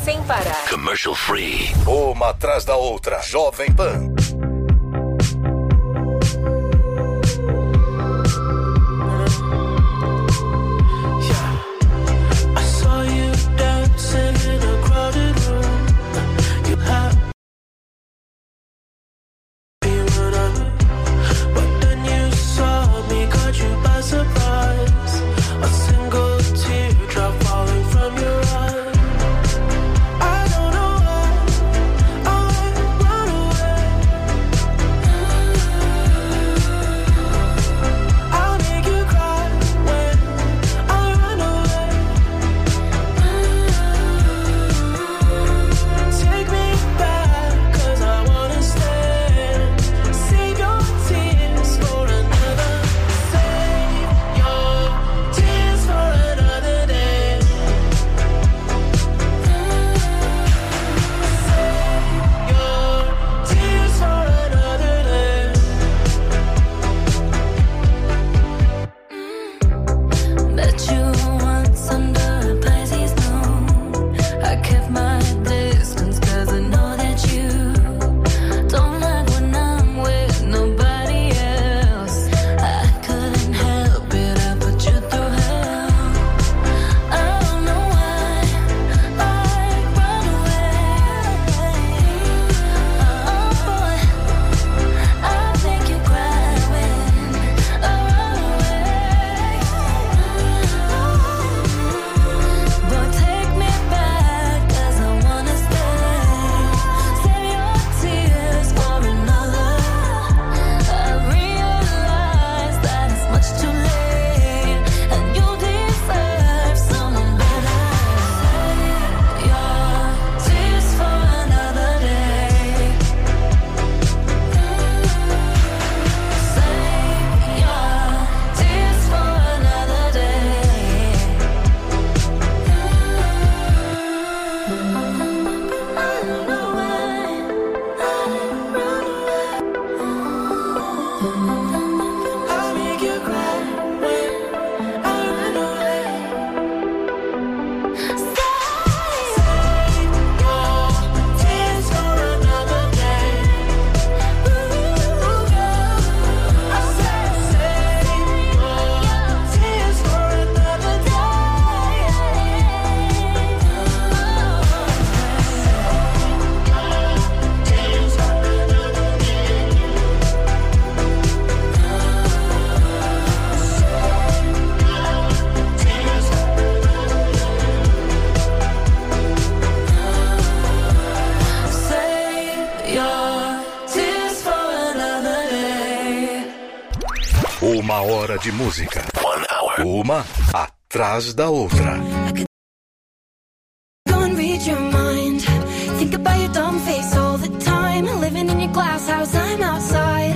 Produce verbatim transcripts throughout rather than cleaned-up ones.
sem parar. Commercial free. Uma atrás da outra. Jovem Pan. Uma hora de música. One hour. Uma atrás da outra. Go and read your mind. Think about your dumb face all the time. Living in your glass house, I'm outside.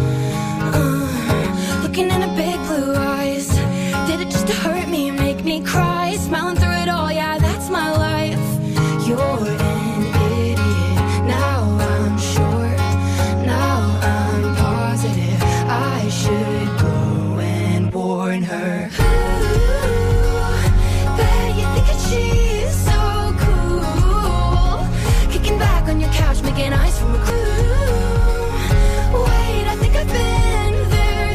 Uh, looking in a big blue eyes. Did it just to hurt me, make me cry? Smiling through it all, yeah, that's my life. You're an idiot. Now I'm sure. Now I'm positive. I should go and warn her. Ooh, bet you think that she's so cool. Kicking back on your couch, making ice from a clue. Wait, I think I've been there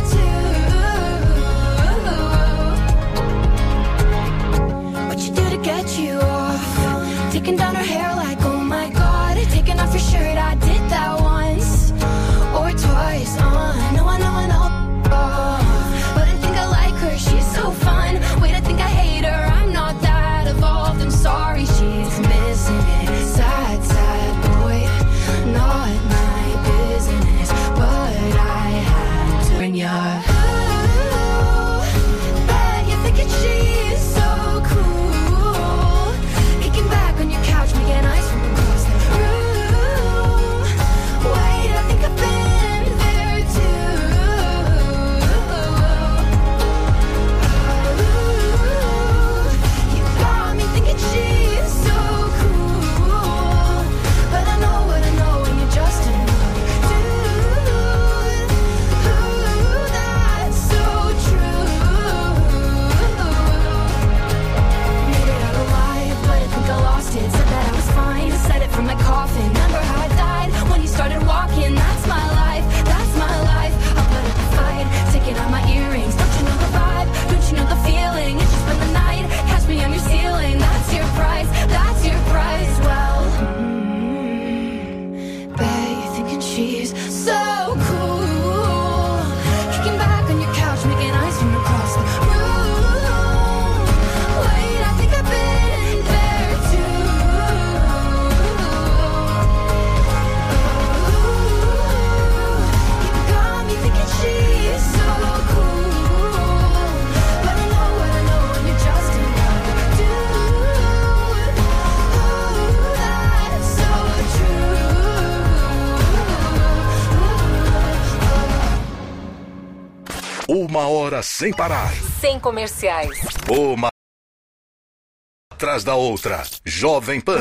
too. What you do to get you off? Taking down her hair like, oh my god. Taking off your shirt, I did that once or twice. Uh, no, I know, I know. Uh, but I think I like her, she's so fun. Wait, I think I hate her, I'm not that evolved. I'm sorry, she's missing it. Sad, sad boy, not my business. But I had to warn ya. Ooh, bet you think she's so cool. Kicking back on your couch, making ice from Uma hora sem parar. Sem comerciais. Uma atrás da outra. Jovem Pan.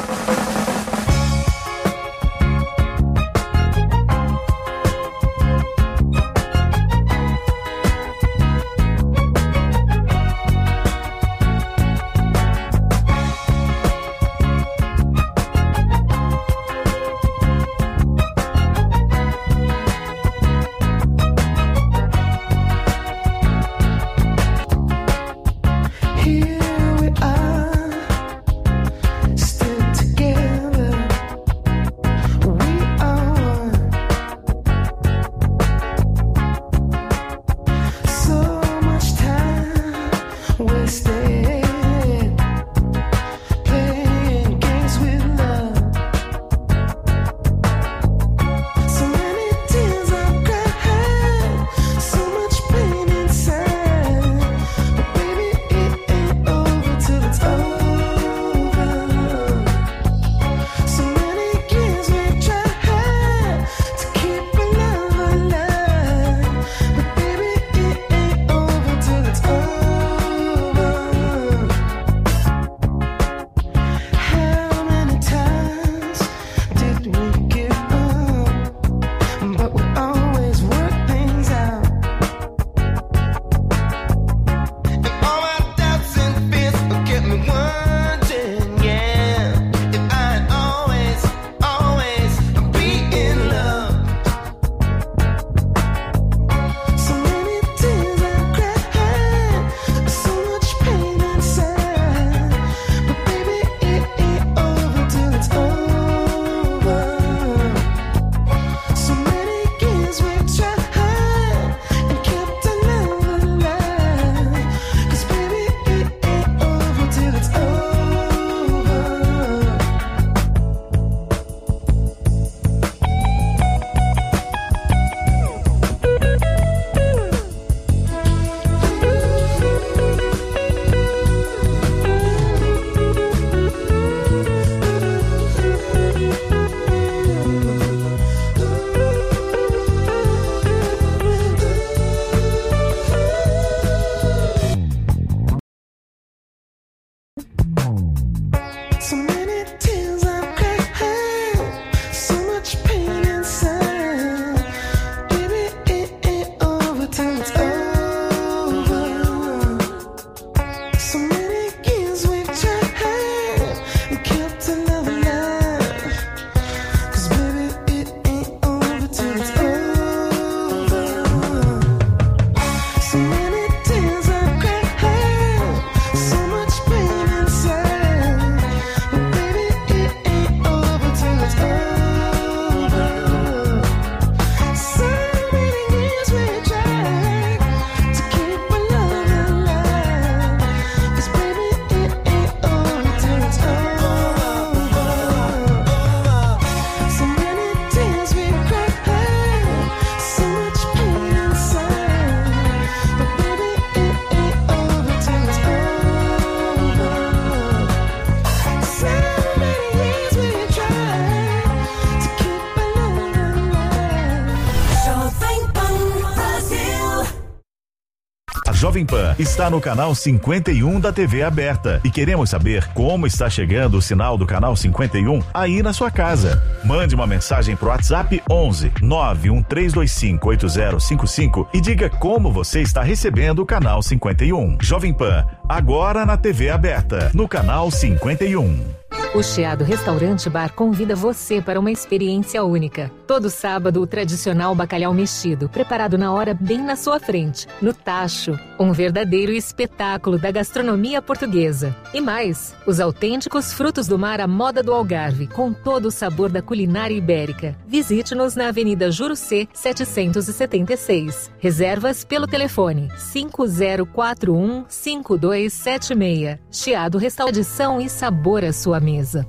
Jovem Pan está no canal cinquenta e um da T V aberta e queremos saber como está chegando o sinal do canal cinquenta e um aí na sua casa. Mande uma mensagem pro WhatsApp onze nove um três dois cinco oito zero cinco cinco e diga como você está recebendo o canal cinquenta e um. Jovem Pan, agora na T V aberta, no canal cinquenta e um. O Chiado Restaurante Bar convida você para uma experiência única. Todo sábado, o tradicional bacalhau mexido, preparado na hora bem na sua frente, no tacho. Um verdadeiro espetáculo da gastronomia portuguesa. E mais, os autênticos frutos do mar à moda do Algarve, com todo o sabor da culinária ibérica. Visite-nos na Avenida Jurucê, setecentos e setenta e seis. Reservas pelo telefone cinco zero quatro um cinco dois sete seis. Chiado Restaurante, tradição e sabor à sua mesa.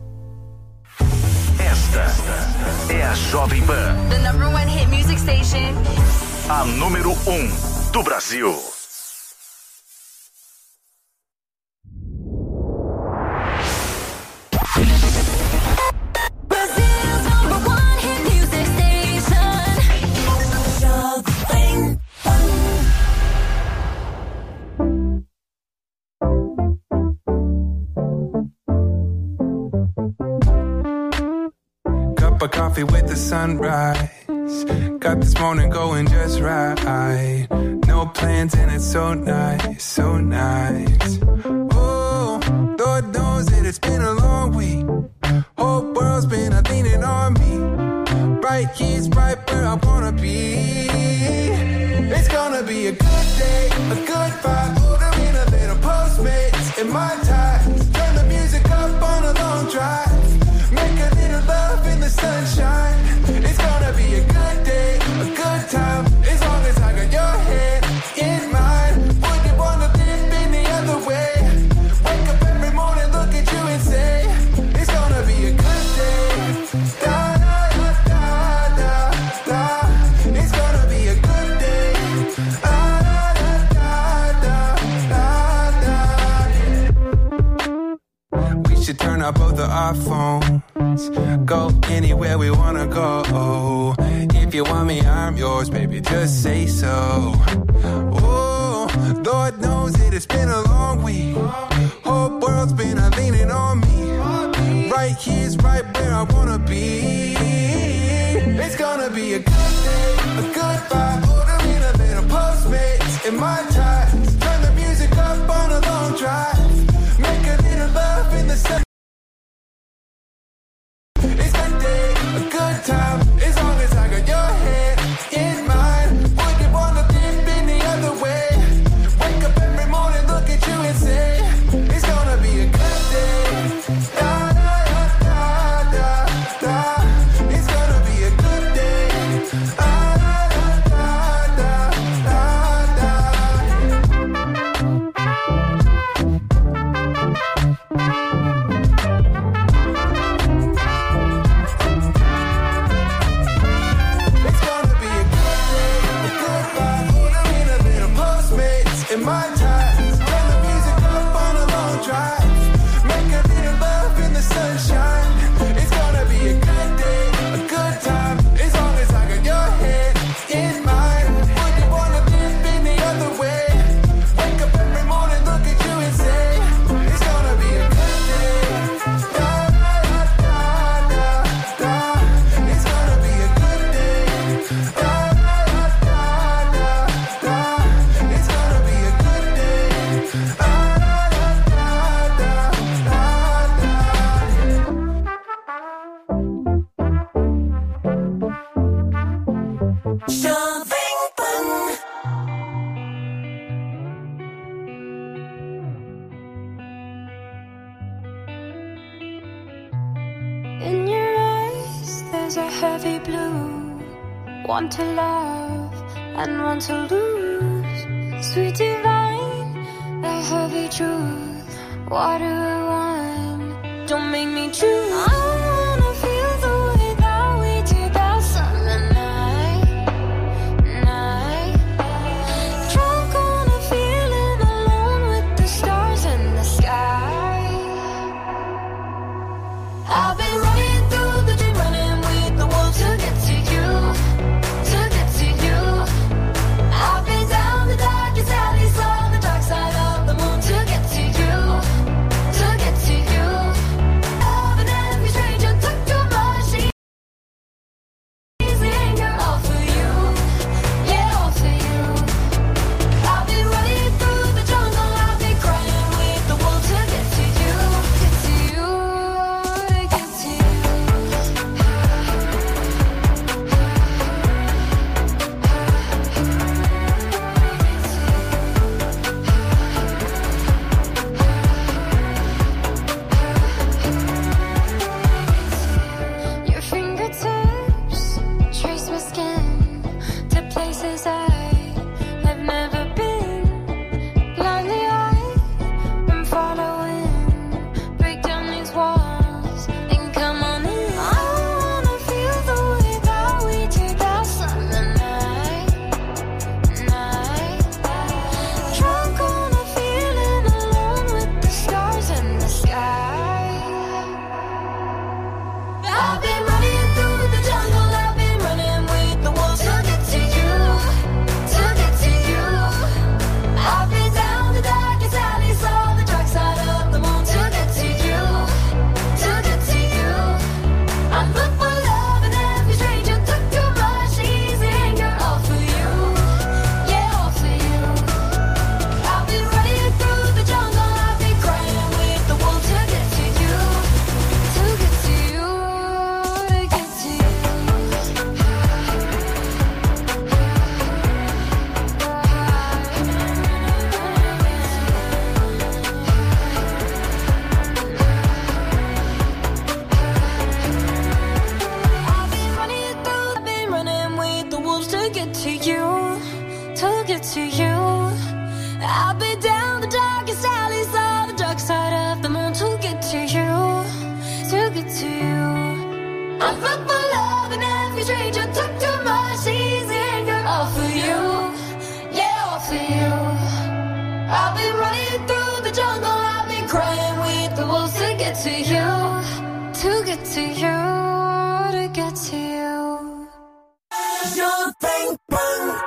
Esta é a Jovem Pan. The number one hit music station. A número um do Brasil. Brazil's number one hit music station. Jovem Pan. Cup of coffee with the sunrise. Got this morning going just right. No plans and it's so nice, so nice. Oh, Lord knows that it's been a long week. Whole world's been a leaning on me. Right here's right where I wanna be. It's gonna be a good day, a good vibe. Ordering a little Postmates in my ties. Turn the music up on a long drive. Make a little love in the sunshine. It's gonna be a good day, a good time. As long as I got your hand in mine. Wouldn't wanna live any other way. Wake up every morning, look at you and say, it's gonna be a good day. Da da da da da da. It's gonna be a good day. Da da da da da da. We should turn up both of our phones. Go anywhere we wanna go. If you want me, I'm yours, baby, just say so. Oh, Lord knows that it's been a long week. Whole world's been a leaning on me. Right here's right where I wanna be. It's gonna be a good day, a good vibe. Ordering a little Postmates in my ties. Turn the music up on a long drive. Make a little love in the sun. It's a day, a good time. As long as I got your hand in mine. Wouldn't wanna live any other way. Wake up every morning, look at you and say, it's gonna be a good day. Da da da da da da. It's gonna be a good day. Da da da da da da. It's gonna be a good day, a good vibe. Ordering a little Postmates in my ties. Turn the music up on a long drive. Make a little love in the sunshine. It's gonna be a good day, a good time. As long as I got your hand in mine. Wouldn't wanna live any other way. Wake up every morning, look at you and say, it's gonna be a good day. Da da da da da da. It's gonna be a good day. Da da da da da da. It's gonna be a good day. Da da da da da da. Jovem Pan. In your eyes, there's a heavy blue. One to love and one to lose. Sweet divine, the heavy truth. Water or wine, don't make me choose. I wanna feel the way that we did that summer night, night. Drunk on a feeling alone with the stars in the sky. I've been running through the dream, running with the wolves to get to you, to get to you. I've been down the darkest alleys on the dark side of the moon to get to you, to get to you. Loving every took it to you. I put my love in every stranger, took too much easy anger. All for you, yeah, all for you. I've been running through the jungle, I've been crying with the wolves to get to you, to get to you, to get to you. Jovem Pan.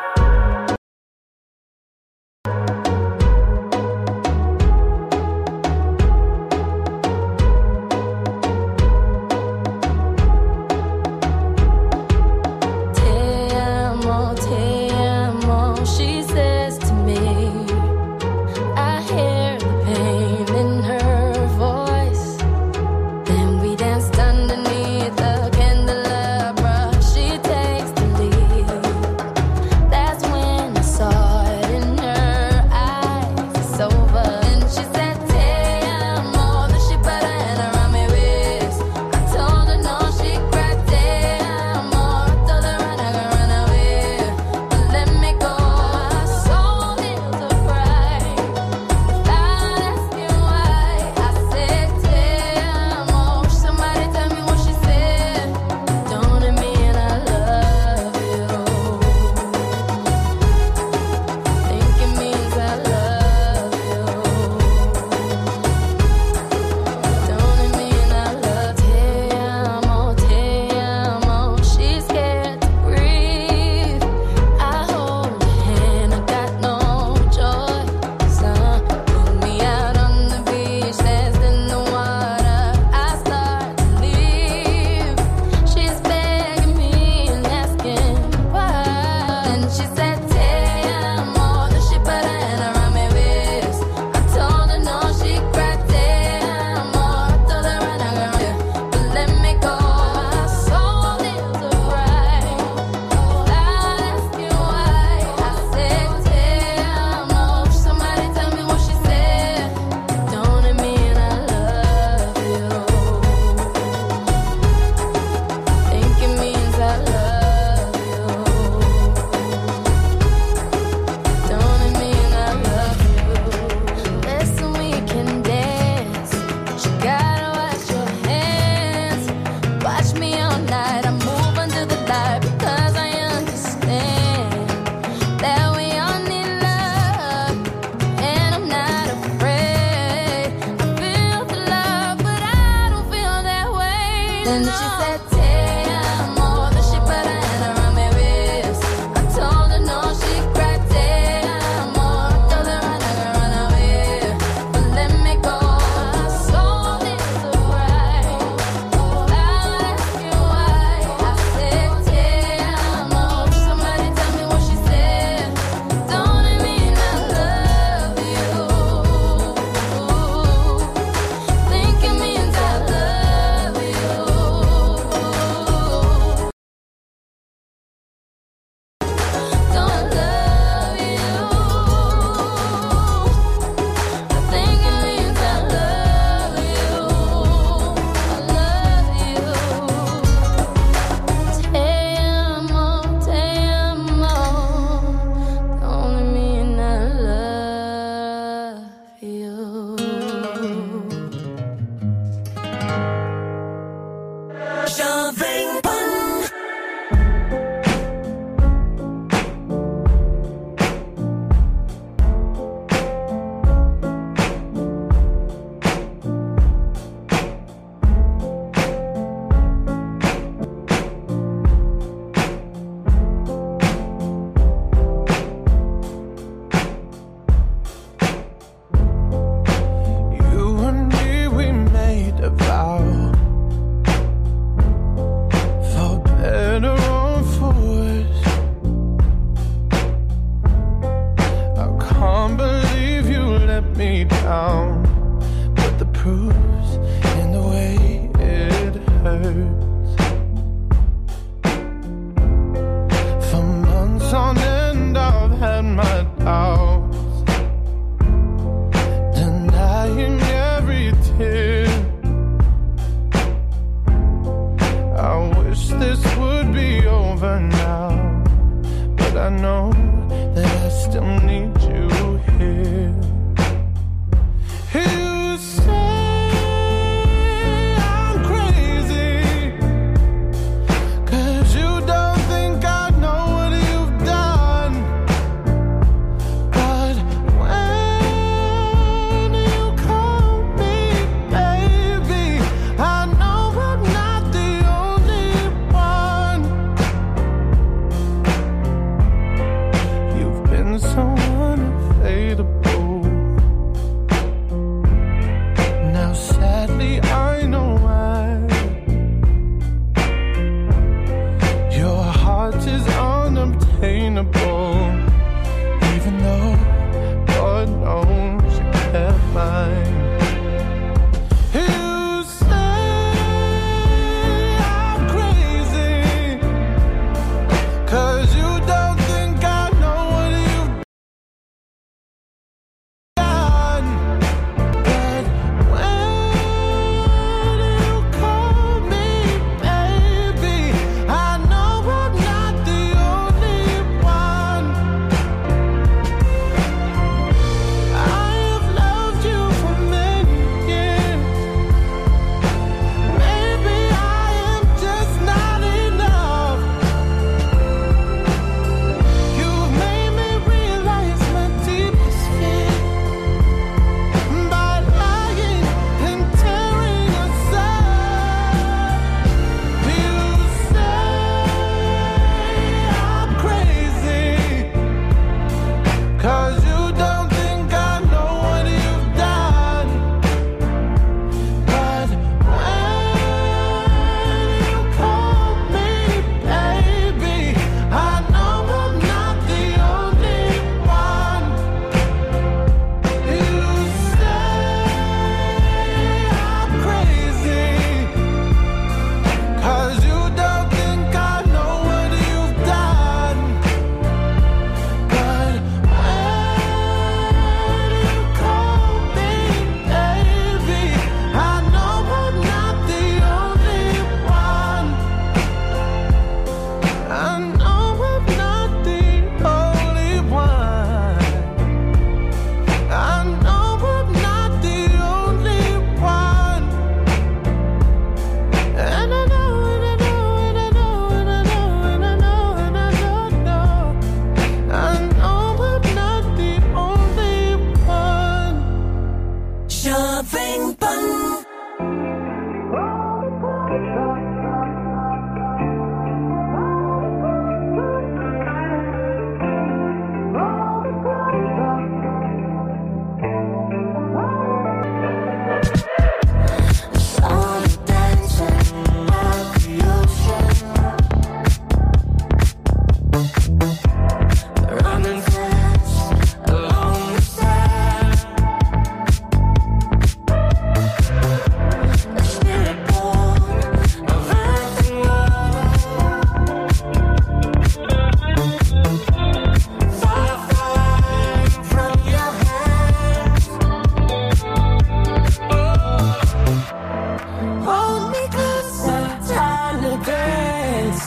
You say I'm crazy.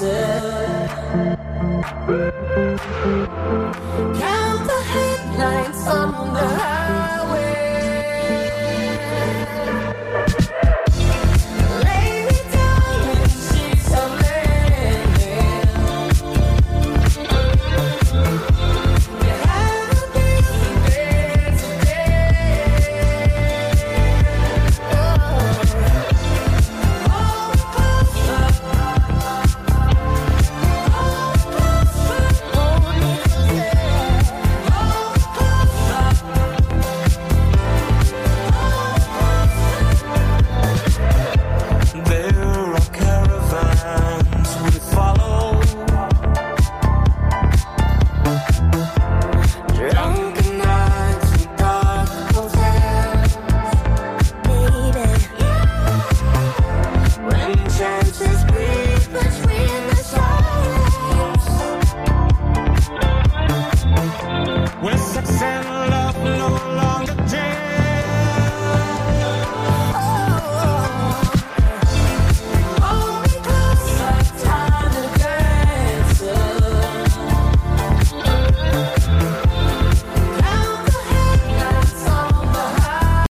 Count the headlights on the highway. Lay me down in sheets of linen. You had a beautiful day today. Oh, closer. There are caravans we follow. Drunken nights in dark hotels, baby. When chances breathe between the silence. When sex and love no longer jam. Hold me closer, time to dance. Count the headlights on the highway.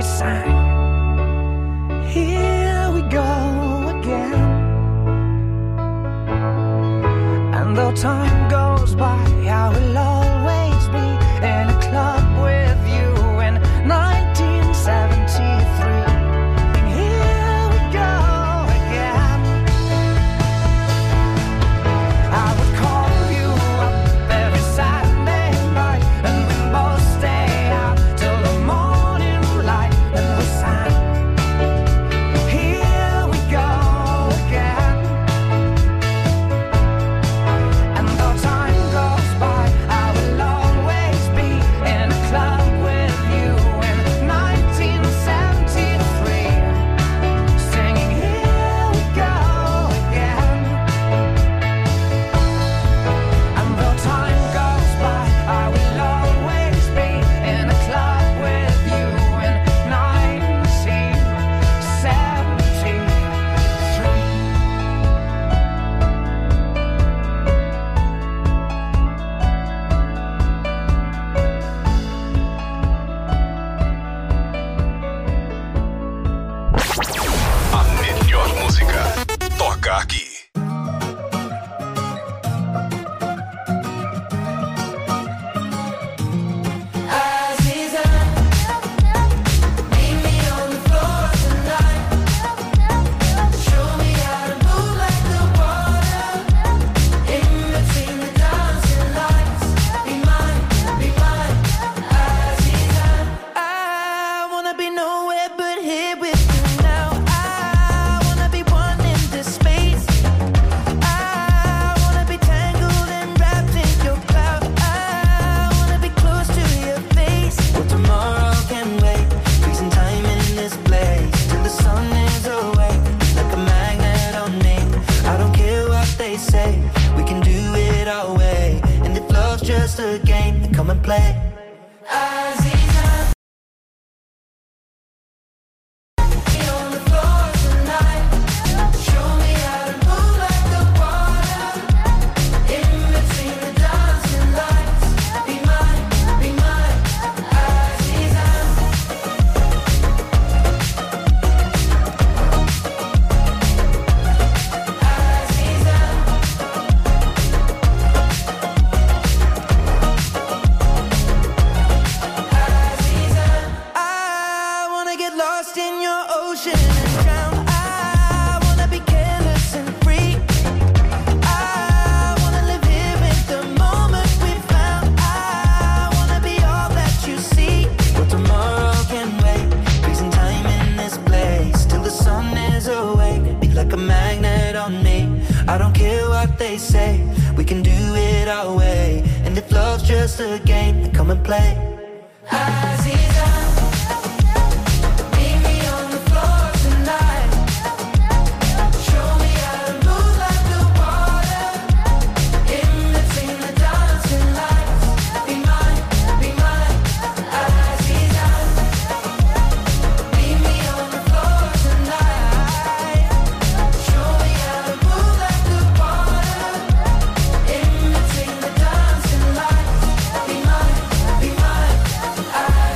we sang. Here we go again. And though time goes by, I will always be in a club with you in nineteen seventy-three. Here we go again. I would call you up every Saturday night, and we both stay out till the morning light, and we sang. Here we go again. And though time goes by, I will always be in a club with you in nineteen seventy-three, singing here we go again. And though time goes by, I will always be in a club with you in nineteen seventy-three. A melhor música toca aqui. Aziza, meet me on the floor tonight. Show me how to move like the water in between the dancing lights. Be mine, be mine, Aziza. I wanna be nowhere but here with you now. I wanna be one in this space. I wanna be tangled and wrapped in your cloud. I wanna be close to your face. Well, tomorrow can wait. Freezing time in this place till the sun is away. Like a magnet on me. I don't care what they say. We can do it our way. And if love's just a game, then come and play. Aziza, me on the floor tonight. Show me how to move like the water in between the dancing lights. Be mine, be mine, Aziza. Aziza. I wanna get lost in your ocean and drown. I wanna be careless and free. I wanna live here in the moment we found. I wanna be all that you see. Well, tomorrow can wait. Freezing time in this place till the sun is awake. Be like a magnet on me. I don't care what they say. We can do it our way. And if love's just a game, then come and play. Aziza, meet me on the floor tonight. Show me how to move like the water in between the dancing lights. Be mine, be mine, Aziza. Meet me on the floor tonight. Show me how to move like the water in between the dancing lights. Be mine, be mine, Aziza.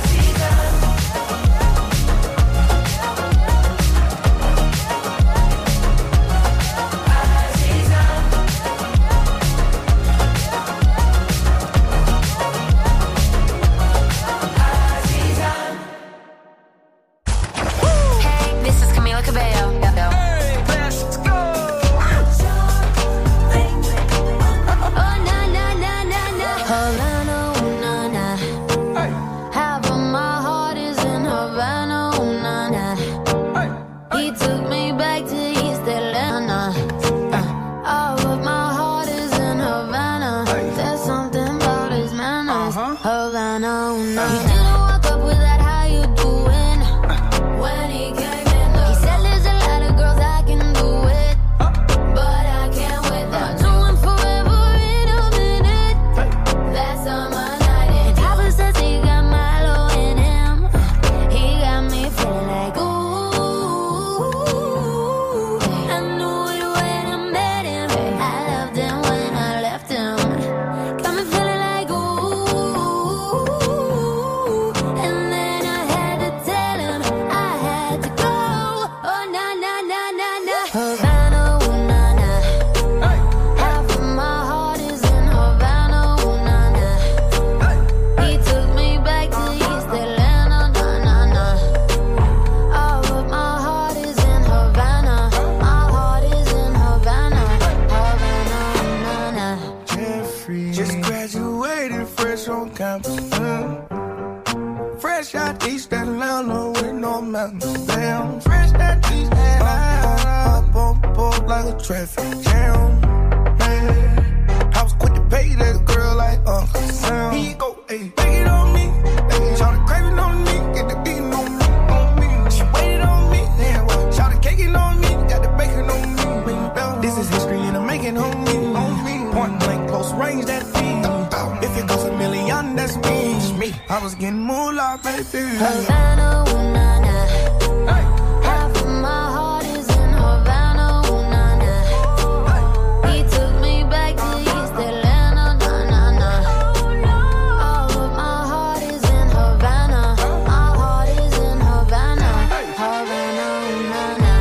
mountains down. Fresh that cheese and I up on board like a traffic jam. Man, I was quick to pay that girl like Uncle Sam. He go, ayy, take it on me. Ayy, shout it craving on me. Get the beating on me, on me. She waited on me. Damn, well, shout it caking on me. Got the bacon on me. This is history and I'm making on me. On me. Point blank, close range, that feed. If it goes a million, that's me. me. I was getting moolah, baby. Havana, ooh, nah, nah. Hey. Half of my heart is in Havana, ooh, nah, nah. He took me back to East Atlanta, nah, nah, nah. All of my heart is in Havana. My heart is in Havana. Havana, ooh, nah, nah.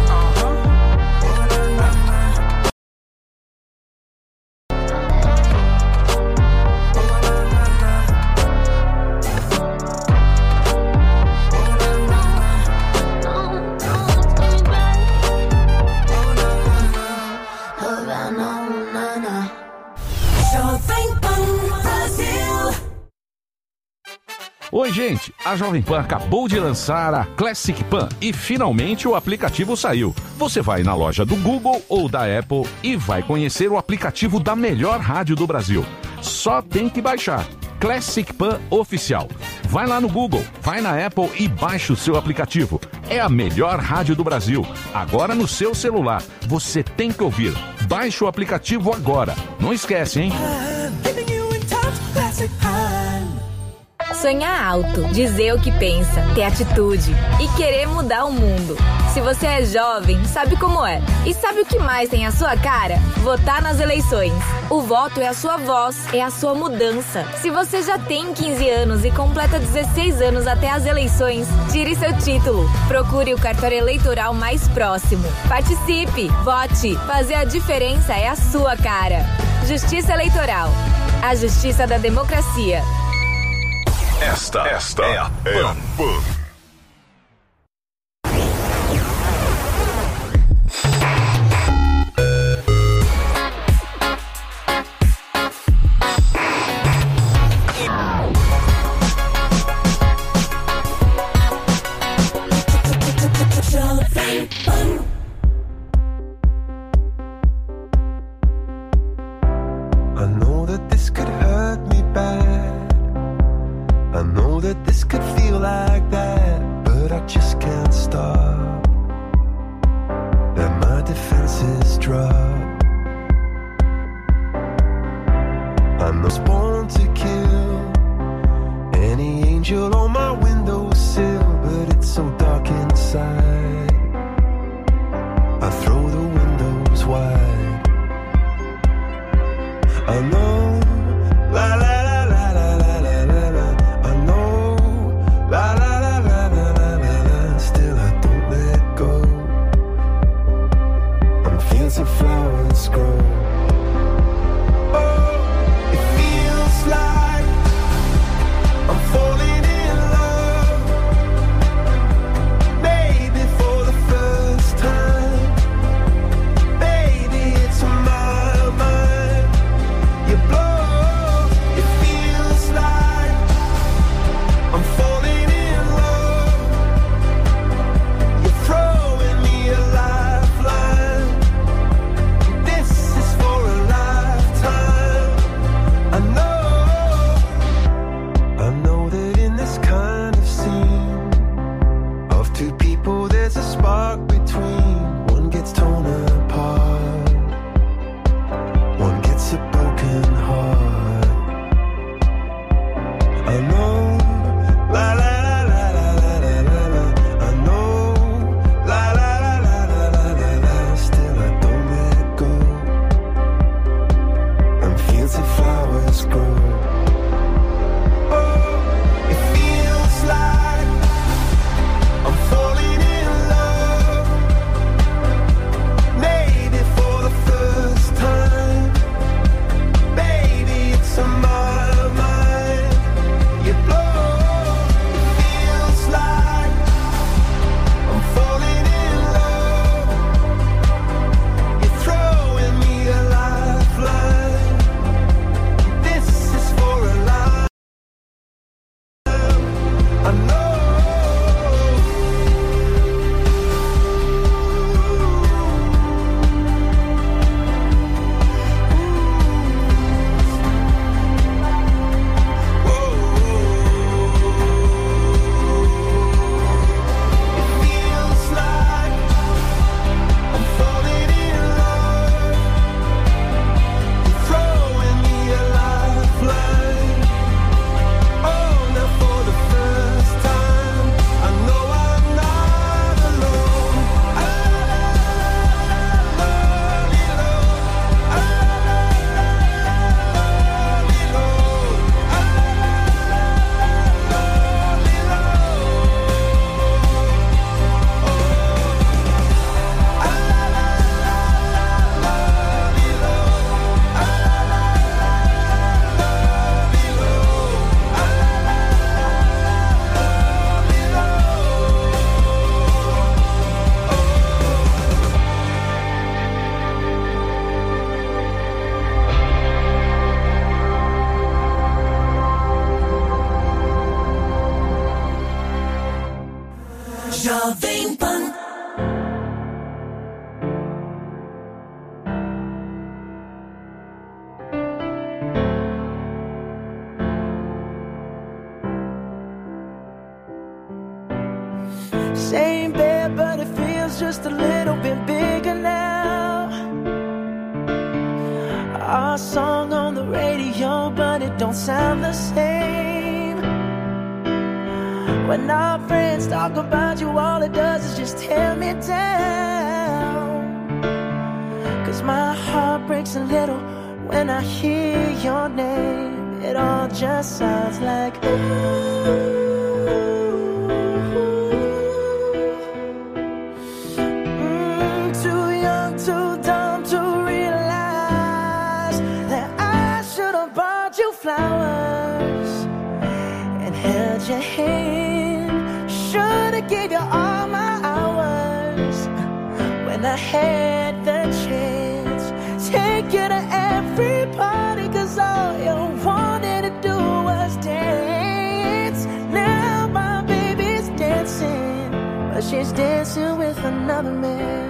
Oi, gente! A Jovem Pan acabou de lançar a Classic Pan e finalmente o aplicativo saiu. Você vai na loja do Google ou da Apple e vai conhecer o aplicativo da melhor rádio do Brasil. Só tem que baixar. Classic Pan Oficial. Vai lá no Google, vai na Apple e baixa o seu aplicativo. É a melhor rádio do Brasil. Agora no seu celular. Você tem que ouvir. Baixe o aplicativo agora. Não esquece, hein? Sonhar alto, dizer o que pensa, ter atitude e querer mudar o mundo. Se você é jovem, sabe como é. E sabe o que mais tem a sua cara? Votar nas eleições. O voto é a sua voz, é a sua mudança. Se você já tem quinze anos e completa dezesseis anos até as eleições, tire seu título. Procure o cartório eleitoral mais próximo. Participe, vote. Fazer a diferença é a sua cara. Justiça Eleitoral. A justiça da democracia. Esta, esta é a Pan. Pan. I know that this could hurt me bad. I know that this could feel like that, but I just can't stop. And my defenses drop. I'm not born to kill any angel on my windowsill, but it's so dark inside. I throw the windows wide. I know, la la la la la la la la la. I know, la la la la la la la la. Still I don't let go. And fields of flowers grow. Oh, it feels like I'm falling in love. Maybe for the first time. Baby, it's on my mind. You blow, it feels like I'm falling in love. You're throwing me a lifeline. This is for a lifetime. I know, I know that in this kind of scene of two people there's a spark between. One gets torn apart, one gets a broken heart. I know, la la la la la la la la la. I know, la la la la la la la la. Still I don't let go. And fields of flowers grow. Oh, it feels like I'm falling in love. Jovem Pan. Same bed, but it feels just a little bit bigger now. Our song on the radio, but it don't sound the same. When our friends talk about you, all it does is just tear me down. Cause my heart breaks a little when I hear your name. It all just sounds like ooh. Flowers and held your hand. Should've gave you all my hours when I had the chance. Take you to every party, cause all you wanted to do was dance. Now my baby's dancing, but she's dancing with another man.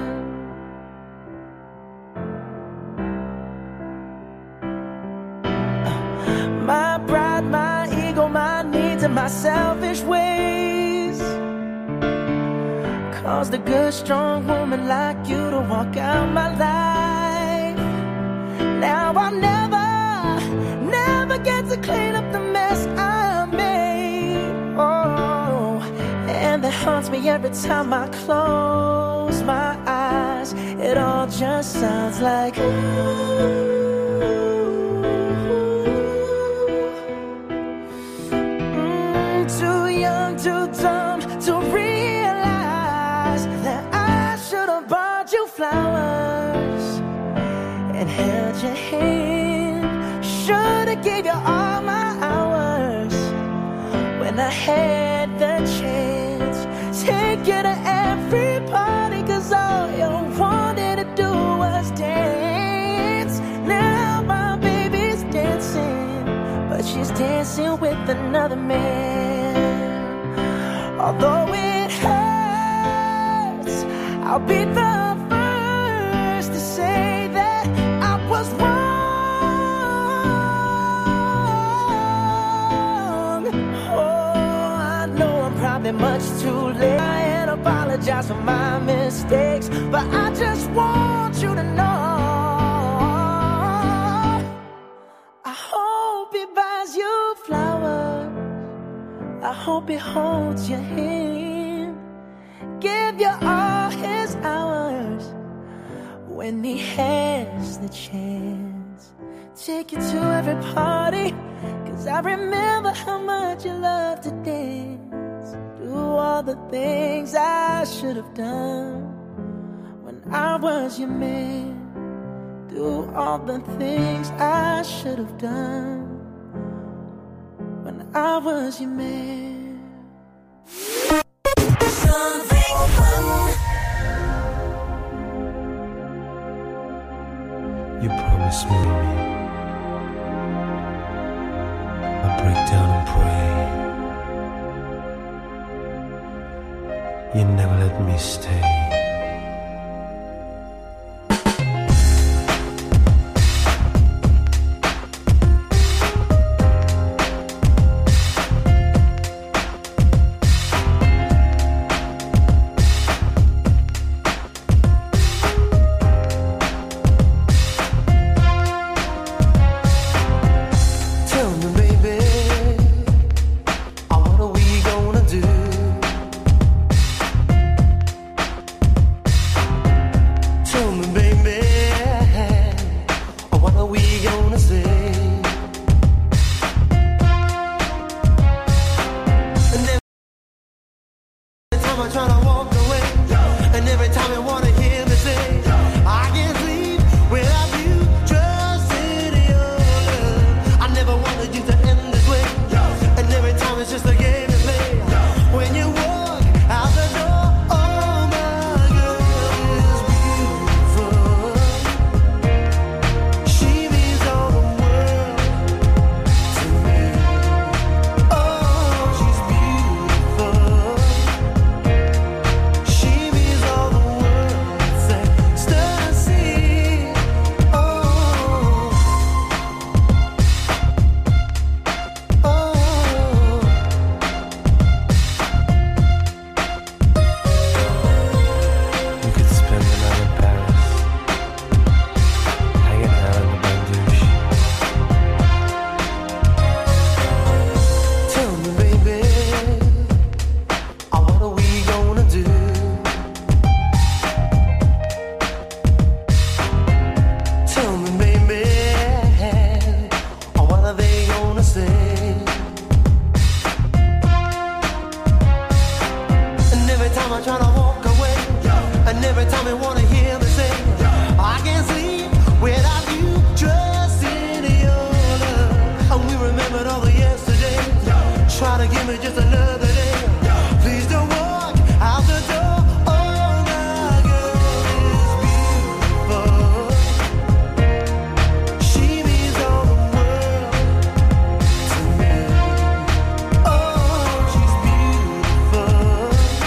My pride, my ego, my needs, and my selfish ways caused a good, strong woman like you to walk out my life. Now I'll never, never get to clean up the mess I made. Oh, and that haunts me every time I close my eyes. It all just sounds like ooh. Too dumb to realize that I should have bought you flowers and held your hand. Should have gave you all my hours when I had the chance. Take you to every party, cause all you wanted to do was dance. Now my baby's dancing, but she's dancing with another man. Although it hurts, I'll be the first to say that I was wrong. Oh, I know I'm probably much too late and apologize for my mistakes, but I just want you to know I hope he buys you flowers. I hope he holds your hand, give you all his hours when he has the chance. Take you to every party, cause I remember how much you loved to dance. Do all the things I should have done when I was your man. Do all the things I should have done when I was your man. You promised me I break down and pray. You never let me stay. time I try to walk away, and every time I wanna hear me say, I can't sleep without you, trust in your love. And we remembered all the yesterdays. Try to give me just another day. Please don't walk out the door. Oh, my girl is beautiful. She means all the world to me. Oh, she's beautiful.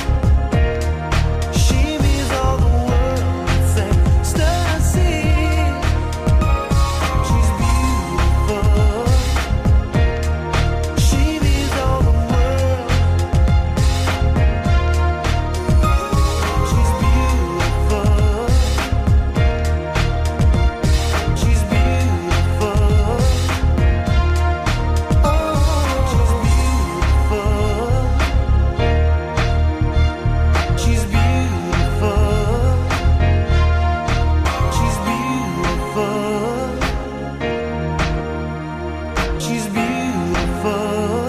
She means all the world. Say, start seeing. She's beautiful. She means all the world. She's beautiful. She's beautiful. Oh, she's beautiful. She's beautiful. She's beautiful. She's beautiful.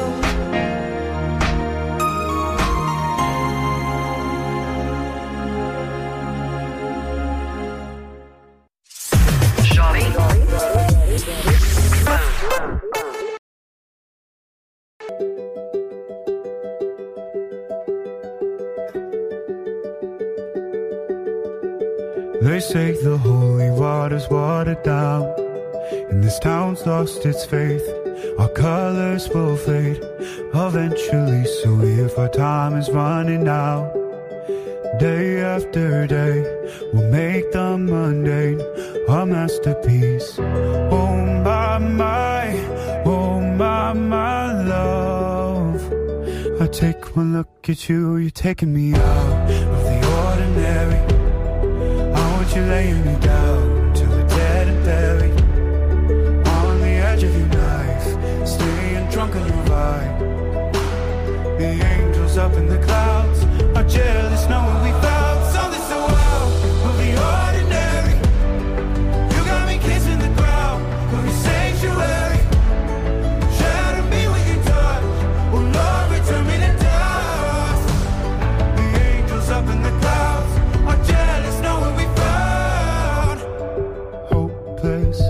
They say the holy water's watered down, and this town's lost its faith. Our colors will fade eventually, so if our time is running out, day after day, we'll make the mundane a masterpiece. Oh my, my, oh my, my love. I take one look at you, you're taking me out of the ordinary. I want you laying me down till we're dead and buried, on the edge of your knife, staying drunk on your vibe. The angels up in the clouds are jealous knowing we found something so out of the ordinary. You got me kissing the ground from your sanctuary. Shadow me with your touch, oh Lord, return me to dust. The angels up in the clouds are jealous knowing we found hopeless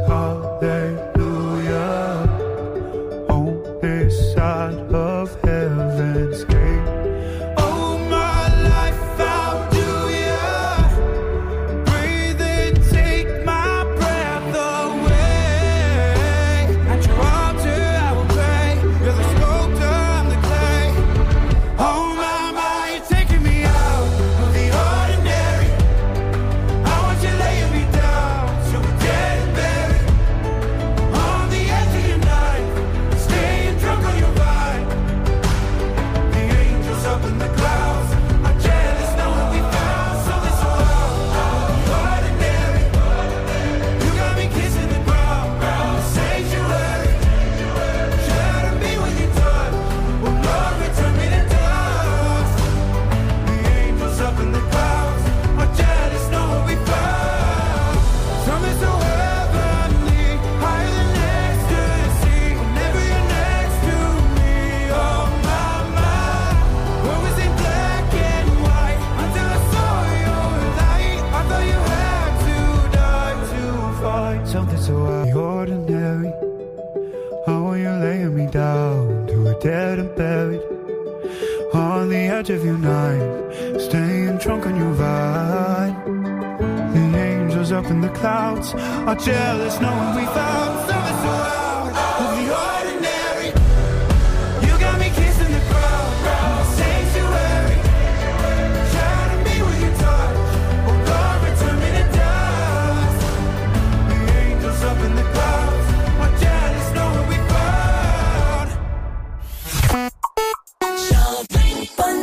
hallelujah on this side of heaven's gate. Oh, my life found you, yeah. Breathe in, take my breath away. At your altar I will pray. You're the sculptor, I'm the clay. Oh my, my, you're taking me out of the ordinary. I want you laying me down till we're dead and buried, on the edge of your knife, staying drunk on your vine. The angels up in the clouds are jealous knowing we found something so out of the ordinary. You got me kissing the ground, the sanctuary. Shadow me with your touch, oh Lord, return me to dust. The angels up in the clouds are jealous knowing we found something so heavenly, higher than ecstasy. Whenever you're next to me, oh my, my. What was in black and white until I saw your light? I thought you had to die to find something so out of the ordinary. How are you laying me down till we're dead and buried, on the edge of your knife, staying drunk on your vine. The angels up in the clouds are jealous knowing we found something so out of the ordinary. You got me kissing the ground, the sanctuary. Shadow me with your touch, oh Lord, return me to dust. The angels up in the clouds are jealous knowing we found Jovem Pan.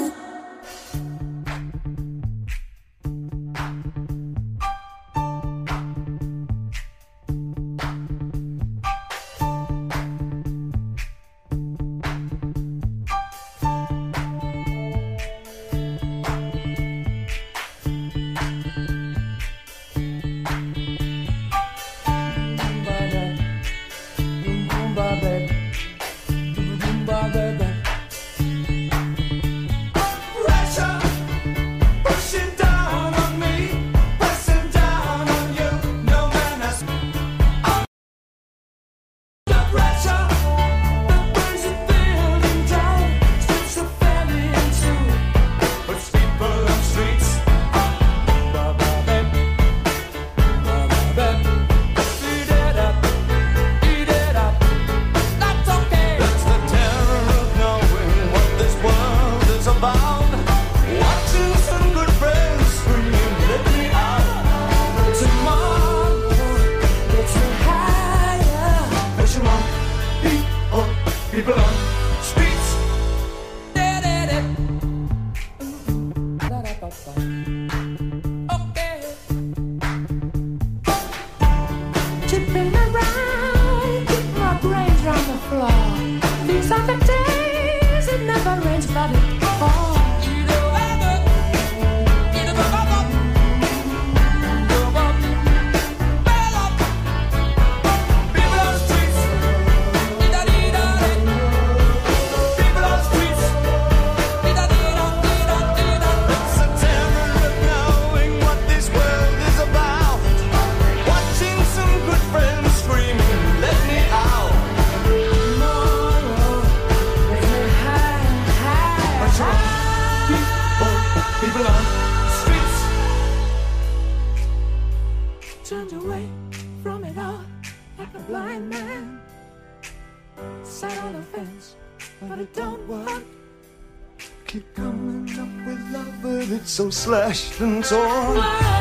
with it so slashed and torn.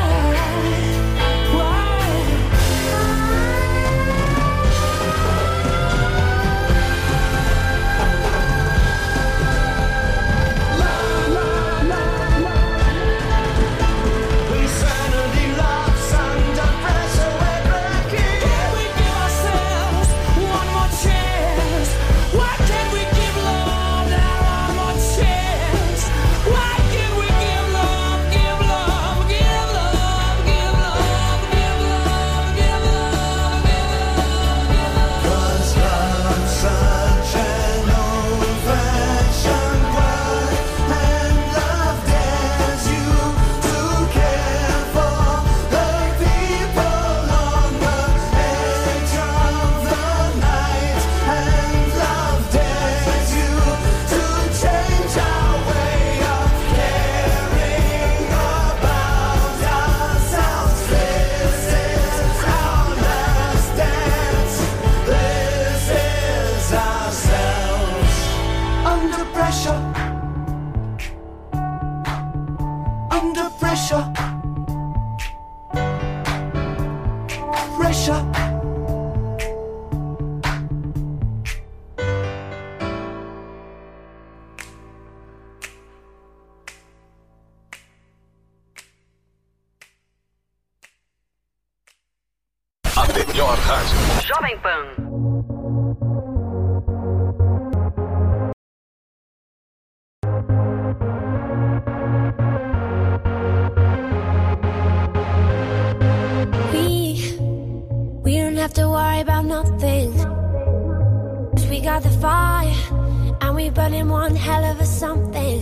Melhor rádio. Jovem Pan. We, we don't have to worry about nothing. 'Cause we got the fire, and we burning one hell of a something.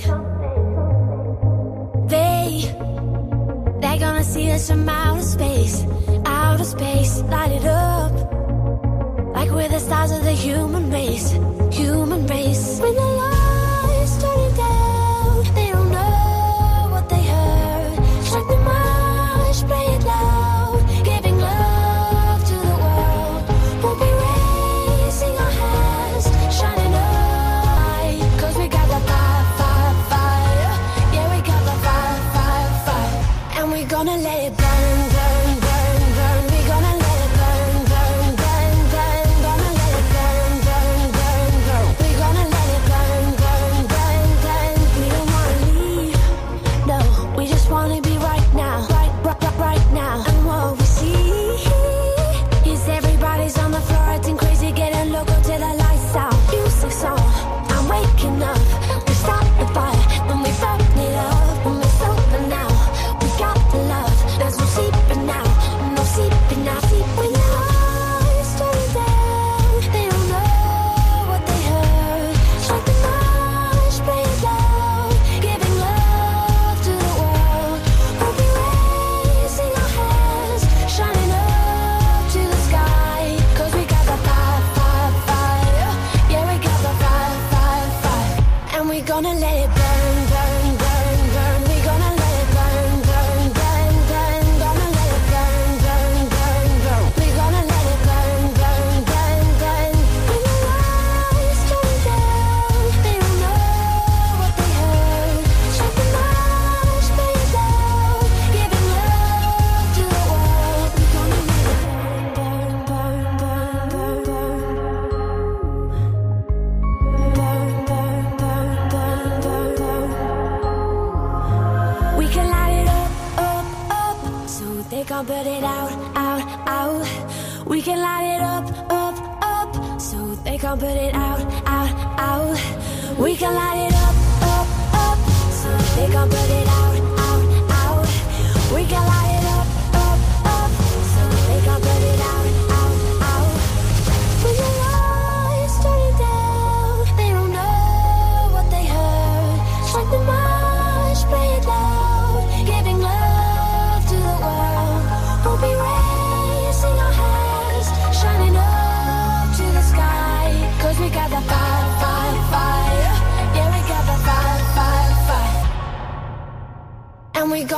They, they're gonna see us from outer space. Outer space, light it up like we're the stars of the human race. Human race. When the lights turning down, they don't know what they heard. Strike the march, play it loud, giving love to the world. We'll be raising our hands, shining up, 'cause we got the fire, fire, fire. Yeah, we got the fire, fire, fire. And we're gonna let it burn, burn, burn, burn. We're gonna let it burn, burn, burn, burn. Gonna let it burn, burn, burn, burn. We're gonna let it burn, burn, burn, burn. We don't wanna leave, no. We just wanna be right now, right, right, right, right now. And what we see is everybody's on the floor acting crazy, getting loco till the lights out. Music's on, I'm waking up. We start the fire, then we burn it up. When we're sober now, we got the love. There's no sleeping now, no sleeping now. Sleep when the lights turn down. They don't know what they heard. Strike the march, play it loud, giving love to the world. We'll be raising our hands, shining up to the sky. 'Cause we got the fire, fire, fire. Yeah, we got the fire, fire, fire. And we're gonna let it burn, burn, burn, burn. We're gonna let it burn, burn, burn, burn. Gonna let it burn, burn, burn, burn. We're gonna let it burn, burn, burn, burn. When the lights turn down, they don't know what they heard. Strike the march, play it loud, giving love to the world. We're gonna let it burn, burn, burn, burn, burn, burn, burn, burn, burn, burn, burn. We can light it up, up, up, so they can't put it out, out, out. We can light it up, up, up, so they can't put it out, out, out. We can light it up, up, up, so they can't put it out,